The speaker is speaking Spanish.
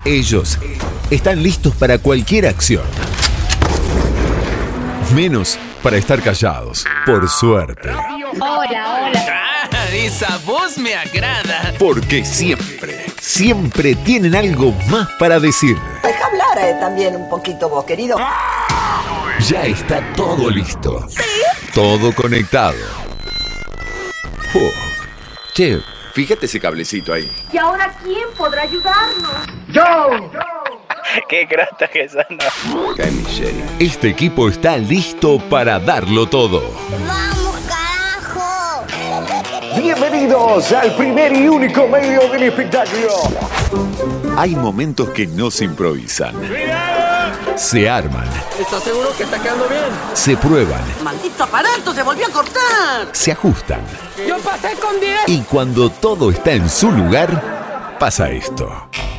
Ellos están listos para cualquier acción. Menos para estar callados, por suerte. Hola. Esa voz me agrada. Porque siempre tienen algo más para decir. Deja hablar también un poquito vos, querido. Ya está todo listo. ¿Sí? Todo conectado. Che, fíjate ese cablecito ahí. ¿Y ahora quién podrá ayudarnos? ¡Yo! ¡Qué grata que son! ¡Qué miseria! Este equipo está listo para darlo todo. ¡Vamos, carajo! Bienvenidos al primer y único medio del espectáculo. Hay momentos que no se improvisan. Se arman. ¿Estás seguro que está quedando bien? Se prueban. ¡Maldito aparato! ¡Se volvió a cortar! Se ajustan. ¡Yo pasé con 10! Y cuando todo está en su lugar, pasa esto.